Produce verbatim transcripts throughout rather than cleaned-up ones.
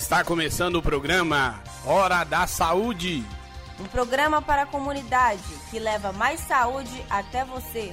Está começando o programa Hora da Saúde. Um programa para a comunidade que leva mais saúde até você.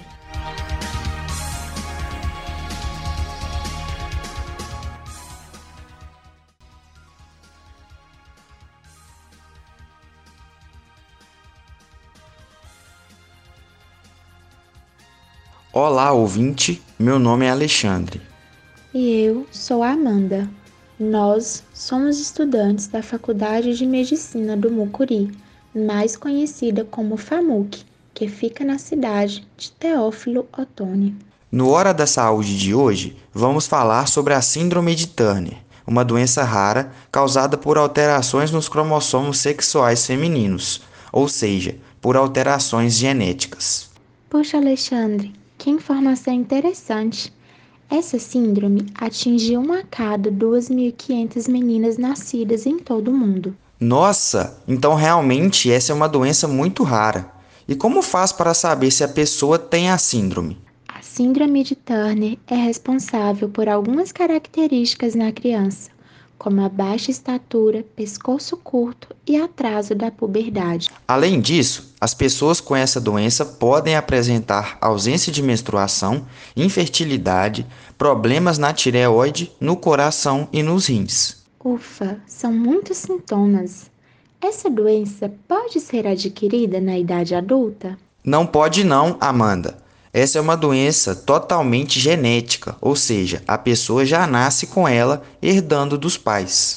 Olá, ouvinte. Meu nome é Alexandre. E eu sou a Amanda. Nós somos estudantes da Faculdade de Medicina do Mucuri, mais conhecida como FAMUC, que fica na cidade de Teófilo Otoni. No Hora da Saúde de hoje, vamos falar sobre a Síndrome de Turner, uma doença rara causada por alterações nos cromossomos sexuais femininos, ou seja, por alterações genéticas. Poxa, Alexandre, que informação interessante! Essa síndrome atinge uma a cada duas mil e quinhentas meninas nascidas em todo o mundo. Nossa, então realmente essa é uma doença muito rara. E como faz para saber se a pessoa tem a síndrome? A síndrome de Turner é responsável por algumas características na criança, como a baixa estatura, pescoço curto e atraso da puberdade. Além disso, as pessoas com essa doença podem apresentar ausência de menstruação, infertilidade, problemas na tireoide, no coração e nos rins. Ufa, são muitos sintomas. Essa doença pode ser adquirida na idade adulta? Não pode não, Amanda. Essa é uma doença totalmente genética, ou seja, a pessoa já nasce com ela herdando dos pais.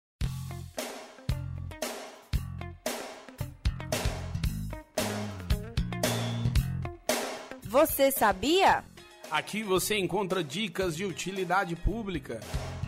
Você sabia? Aqui você encontra dicas de utilidade pública.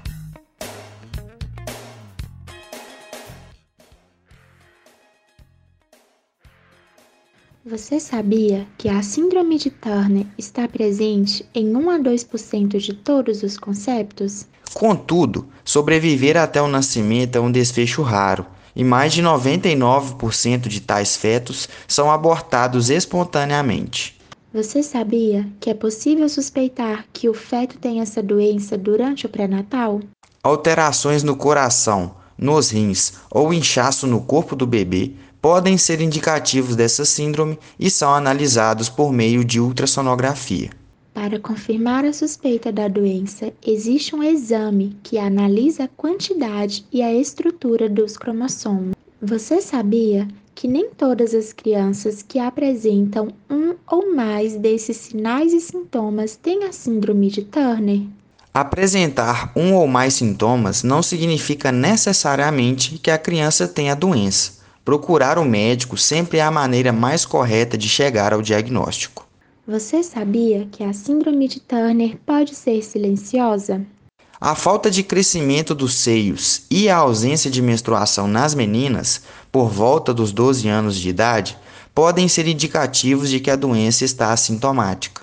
Você sabia que a síndrome de Turner está presente em um a dois por cento de todos os conceptos? Contudo, sobreviver até o nascimento é um desfecho raro, e mais de noventa e nove por cento de tais fetos são abortados espontaneamente. Você sabia que é possível suspeitar que o feto tem essa doença durante o pré-natal? Alterações no coração, nos rins ou inchaço no corpo do bebê podem ser indicativos dessa síndrome e são analisados por meio de ultrassonografia. Para confirmar a suspeita da doença, existe um exame que analisa a quantidade e a estrutura dos cromossomos. Você sabia que nem todas as crianças que apresentam um ou mais desses sinais e sintomas têm a síndrome de Turner? Apresentar um ou mais sintomas não significa necessariamente que a criança tenha a doença. Procurar o médico sempre é a maneira mais correta de chegar ao diagnóstico. Você sabia que a síndrome de Turner pode ser silenciosa? A falta de crescimento dos seios e a ausência de menstruação nas meninas, por volta dos doze anos de idade, podem ser indicativos de que a doença está assintomática.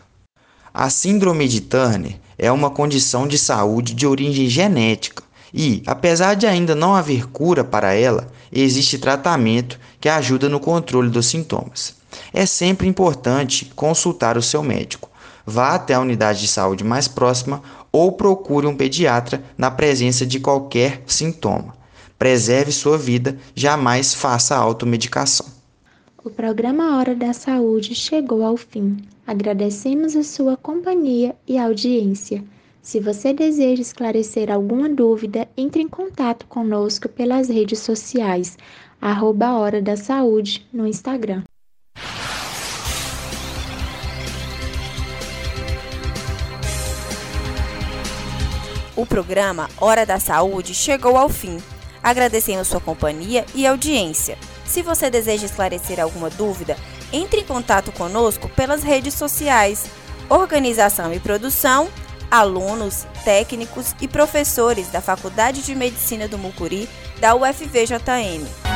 A síndrome de Turner é uma condição de saúde de origem genética e, apesar de ainda não haver cura para ela, existe tratamento que ajuda no controle dos sintomas. É sempre importante consultar o seu médico. Vá até a unidade de saúde mais próxima ou procure um pediatra na presença de qualquer sintoma. Preserve sua vida, jamais faça automedicação. O programa Hora da Saúde chegou ao fim. Agradecemos a sua companhia e audiência. Se você deseja esclarecer alguma dúvida, entre em contato conosco pelas redes sociais, arroba Hora da Saúde no Instagram. O programa Hora da Saúde chegou ao fim. Agradecemos sua companhia e audiência. Se você deseja esclarecer alguma dúvida, entre em contato conosco pelas redes sociais. Organização e produção, alunos, técnicos e professores da Faculdade de Medicina do Mucuri da U F V J M.